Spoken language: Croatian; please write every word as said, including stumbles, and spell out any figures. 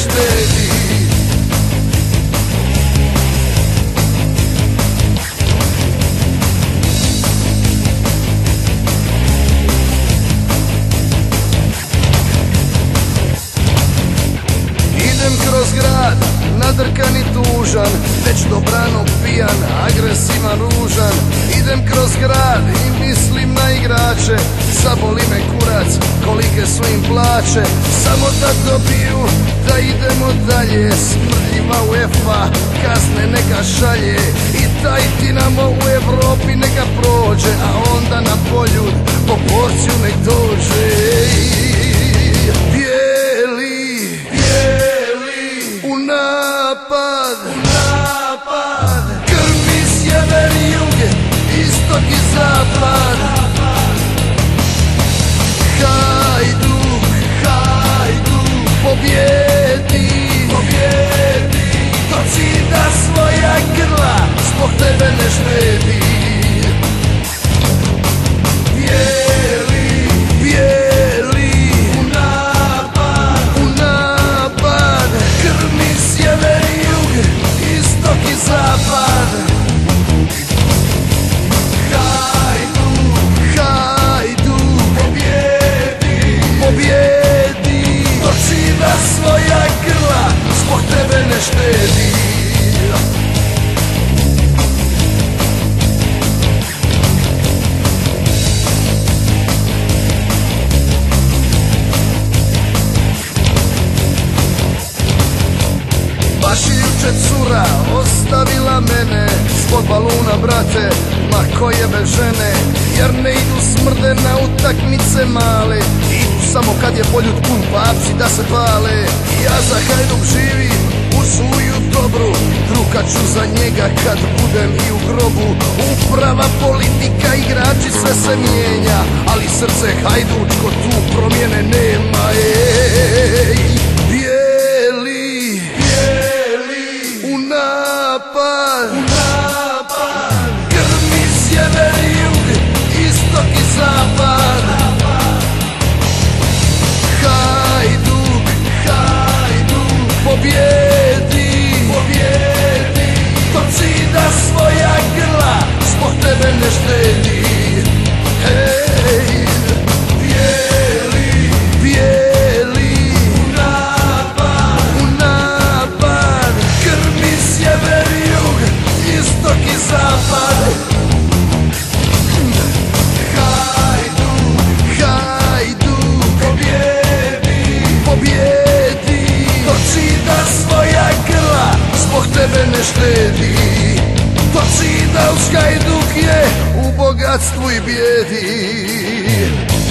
štedi. Idem kroz grad, nadrkan i tužan, već dobrano pijan, agresivan, ružan. Idem kroz grad i mislim na igrače, zaboli me kurac kolike su im plaće. Samo da dobiju, da idemo dalje, smrdljiva UEFA kazne neka šalje. I taj Dinamo u Evropi neka prođe, a onda na Poljud po porciju nek dođe. Bijeli, bijeli, u napad, u napad, krvi sjever i jug, istok i zapad. Hajduk, Hajduk, pobjedi, pobjedi, torcida svoja grla, zbog tebe ne štedi. Bijeli, bijeli, u napad, u napad, krvni sjever i jug, istok i zapad. Hajduk, Hajduk, pobjedi, pobjedi, torcida svoja grla, zbog tebe ne štedi. Baš je juče cura ostavila mene zbog baluna, brate, ma koje bez žene. Jer ne idu smrde na utakmice male, idu samo kad je Poljud pun, papci da se pale. Ja za Hajduk živim u suju dobru, drukat ću za njega kad budem i u grobu. Uprava, politika, igrači, sve se mijenja, ali srce hajdučko tu promjene nema. Ej, bijeli, u napad, u napad, krvni sjever i jug, istok i zapad. Hajduk, Hajduk, pobjedi, pobjedi, torcida svoja grla, zbog tebe ne štedi. Hej, bijeli, bijeli, u napad, u napad, krvni sjever i jug, istok i zapad. Hajduk, Hajduk, pobjedi, pobjedi, torcida svoja grla, zbog tebe ne štedi. Torcida uz Hajduk je u bogatstvu i bijedi.